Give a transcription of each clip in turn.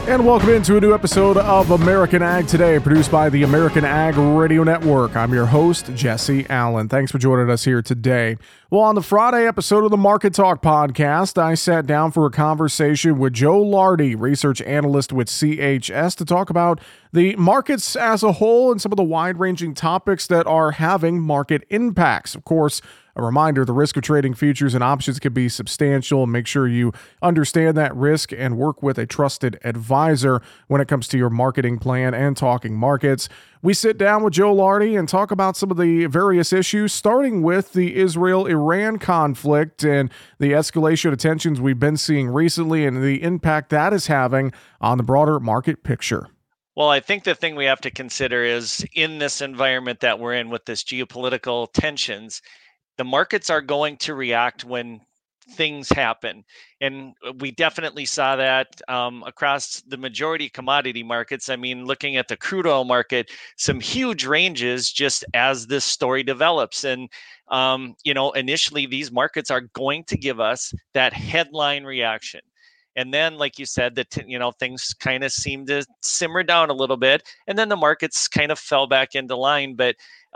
And welcome into a new episode of American Ag Today, produced by the American Ag Radio Network. I'm your host, Jesse Allen. Thanks for joining us here today. Well, on the Friday episode of the Market Talk podcast, I sat down for a conversation with Joe Lardy, research analyst with CHS, to talk about the markets as a whole and some of the wide-ranging topics that are having market impacts. Of course, a reminder, the risk of trading futures and options can be substantial. Make sure you understand that risk and work with a trusted advisor when it comes to your marketing plan and talking markets. We sit down with Joe Lardy and talk about some of the various issues, starting with the Israel-Iran conflict and the escalation of tensions we've been seeing recently and the impact that is having on the broader market picture. Well, I think the thing we have to consider is in this environment that we're in with this geopolitical tensions, the markets are going to react when things happen. And we definitely saw that across the majority commodity markets. I mean, looking at the crude oil market, some huge ranges just as this story develops. And, initially these markets are going to give us that headline reaction. And then, like you said, things kind of seemed to simmer down a little bit. And then the markets kind of fell back into line. But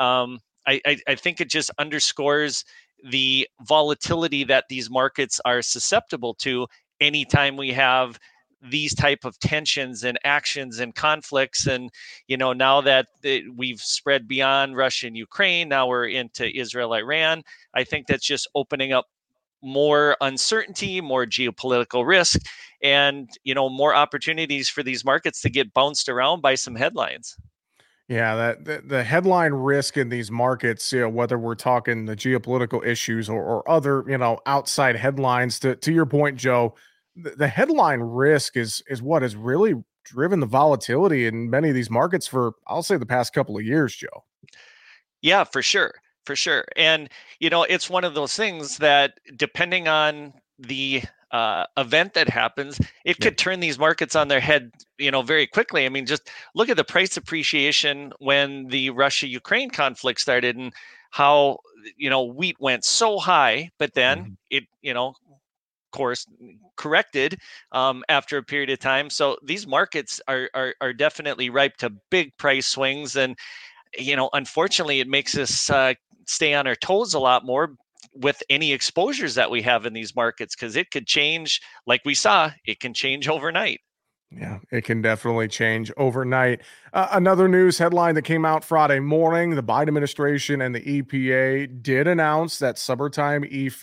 I think it just underscores the volatility that these markets are susceptible to anytime we have these type of tensions and actions and conflicts. And, now that we've spread beyond Russia and Ukraine, now we're into Israel, Iran, I think that's just opening up more uncertainty, more geopolitical risk, and, more opportunities for these markets to get bounced around by some headlines. Yeah, the headline risk in these markets, whether we're talking the geopolitical issues or other, outside headlines, to your point, Joe, the headline risk is what has really driven the volatility in many of these markets for, I'll say, the past couple of years, Joe. Yeah, for sure. For sure. And, it's one of those things that depending on the event that happens, it could turn these markets on their head, very quickly. I mean, just look at the price appreciation when the Russia-Ukraine conflict started and how, wheat went so high, but then it, of course, corrected after a period of time. So these markets are definitely ripe to big price swings. And, unfortunately, it makes us stay on our toes a lot more with any exposures that we have in these markets, because it could change, like we saw, it can change overnight. Yeah, it can definitely change overnight. Another news headline that came out Friday morning, the Biden administration and the EPA did announce that summertime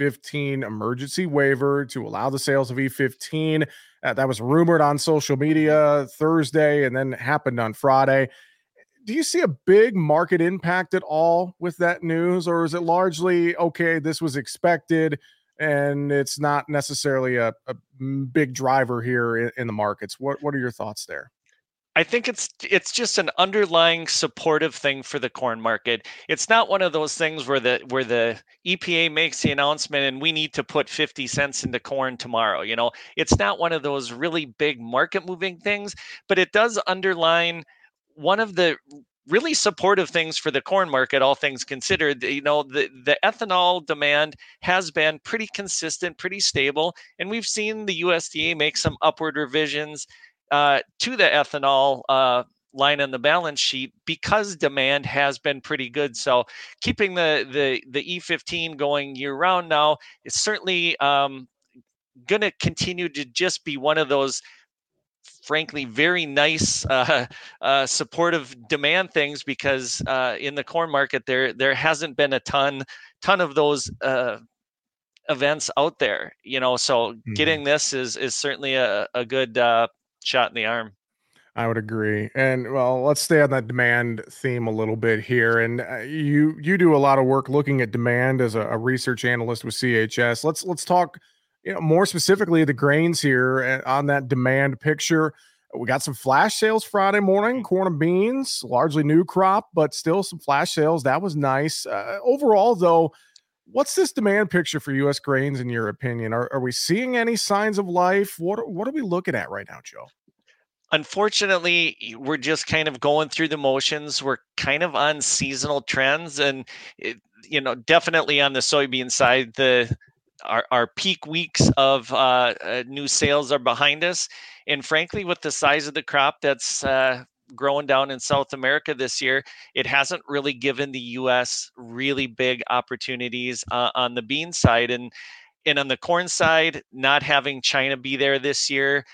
E15 emergency waiver to allow the sales of E15. That was rumored on social media Thursday and then happened on Friday. Do you see a big market impact at all with that news, or is it largely, okay, this was expected and it's not necessarily a big driver here in the markets? What are your thoughts there? I think it's just an underlying supportive thing for the corn market. It's not one of those things where the EPA makes the announcement and we need to put 50 cents into corn tomorrow. It's not one of those really big market moving things, but it does underline one of the really supportive things for the corn market, all things considered. The ethanol demand has been pretty consistent, pretty stable, and we've seen the USDA make some upward revisions to the ethanol line on the balance sheet because demand has been pretty good. So keeping the E15 going year round now is certainly going to continue to just be one of those, frankly, very nice supportive demand things, because in the corn market there hasn't been a ton of those events out there, so getting this is certainly a good shot in the arm. I would agree. And well, let's stay on that demand theme a little bit here. And you do a lot of work looking at demand as a research analyst with CHS. Let's talk, more specifically the grains here on that demand picture. We got some flash sales Friday morning, corn and beans, largely new crop, but still some flash sales. That was nice. Overall, though, what's this demand picture for U.S. grains in your opinion? Are we seeing any signs of life? What are we looking at right now, Joe? Unfortunately, we're just kind of going through the motions. We're kind of on seasonal trends, and definitely on the soybean side, the our peak weeks of new sales are behind us. And frankly, with the size of the crop that's growing down in South America this year, it hasn't really given the U.S. really big opportunities on the bean side. And on the corn side, not having China be there this year,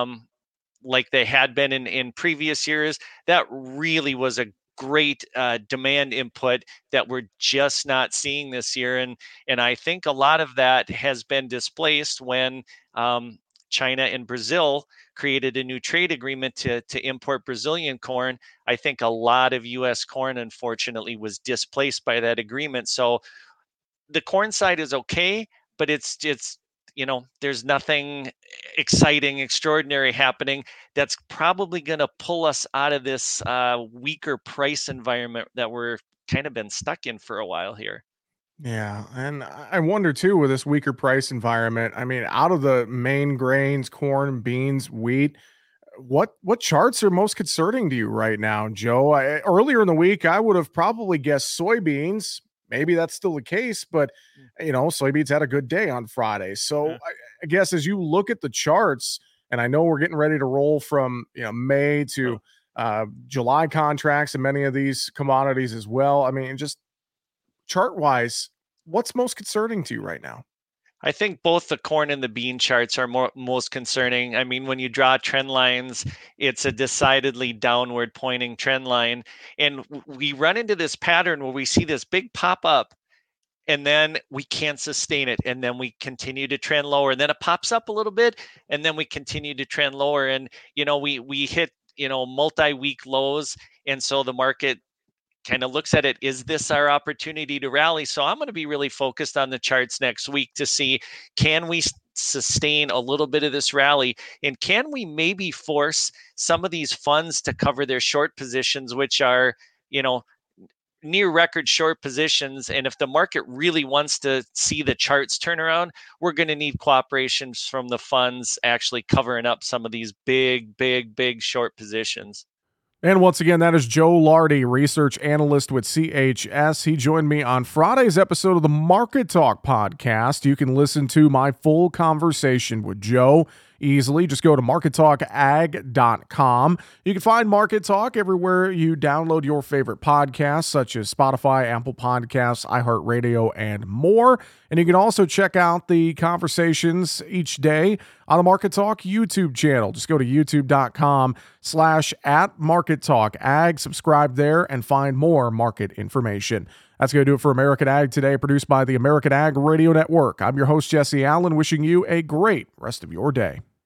like they had been in previous years, that really was a great demand input that we're just not seeing this year. And I think a lot of that has been displaced when China and Brazil created a new trade agreement to import Brazilian corn. I think a lot of U.S. corn, unfortunately, was displaced by that agreement. So the corn side is okay, but it's there's nothing exciting, extraordinary happening that's probably going to pull us out of this weaker price environment that we're kind of been stuck in for a while here. Yeah, and I wonder too with this weaker price environment. I mean, out of the main grains, corn, beans, wheat, what charts are most concerning to you right now, Joe? Earlier in the week, I would have probably guessed soybeans. Maybe that's still the case, but soybeans had a good day on Friday. So I guess as you look at the charts, and I know we're getting ready to roll from May to July contracts and many of these commodities as well. I mean, just chart wise, what's most concerning to you right now? I think both the corn and the bean charts are most concerning. I mean, when you draw trend lines, it's a decidedly downward pointing trend line. And we run into this pattern where we see this big pop up and then we can't sustain it. And then we continue to trend lower. And then it pops up a little bit and then we continue to trend lower. And, we hit, multi-week lows. And so the market kind of looks at it, is this our opportunity to rally? So I'm going to be really focused on the charts next week to see, can we sustain a little bit of this rally? And can we maybe force some of these funds to cover their short positions, which are, near record short positions? And if the market really wants to see the charts turn around, we're going to need cooperation from the funds actually covering up some of these big short positions. And once again, that is Joe Lardy, research analyst with CHS. He joined me on Friday's episode of the Market Talk podcast. You can listen to my full conversation with Joe easily. Just go to markettalkag.com. You can find Market Talk everywhere you download your favorite podcasts, such as Spotify, Apple Podcasts, iHeartRadio, and more. And you can also check out the conversations each day on the Market Talk YouTube channel. Just go to youtube.com/@MarketTalkAg. Subscribe there and find more market information. That's going to do it for American Ag Today, produced by the American Ag Radio Network. I'm your host, Jesse Allen, wishing you a great rest of your day.